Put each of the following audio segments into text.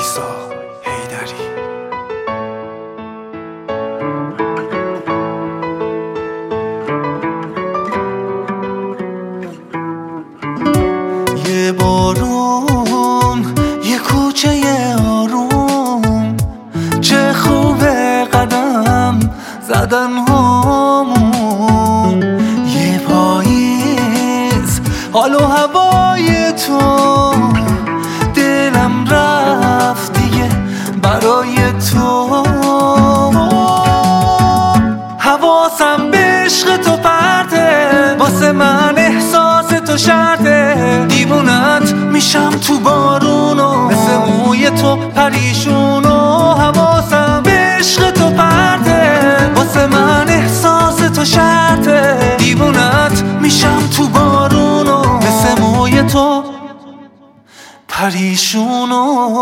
وایسا حیدری. یه بارون، یه کوچه آروم، چه خوبه قدم زدن هامون. یه پاییز، حال و هوای تو، دلم رفت دیگه برای تو. حواسم به عشق تو پرته، واسه من احساس تو شرطه. دیوونت میشم تو بارونو، مثل موی تو پریشونو. حواسم به عشق تو پرته، واسه من احساس تو شرطه. دیوونت میشم تو بارونو، مثل موی تو پریشونو.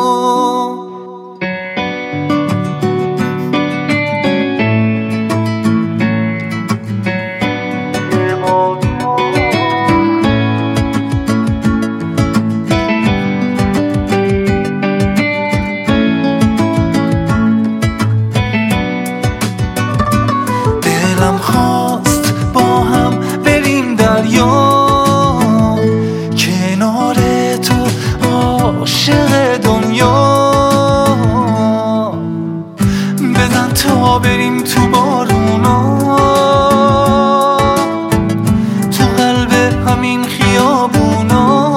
دلم خواست با هم بریم دریا، کنار تو عاشق دنیا. بزن تا بریم تو بارونا، تو قلب همین خیابونا.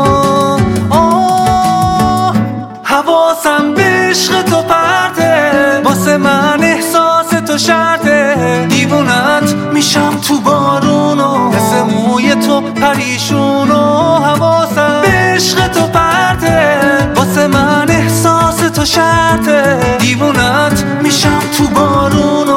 حواسم به عشق تو پرته، واسه من احساس تو شرطه. دیوونت میشم تو بارونو، مثل موی تو پریشونو. حواسم به عشق تو پرته، واسه من احساس تو شرطه. دیوونت میشم تو بارونو،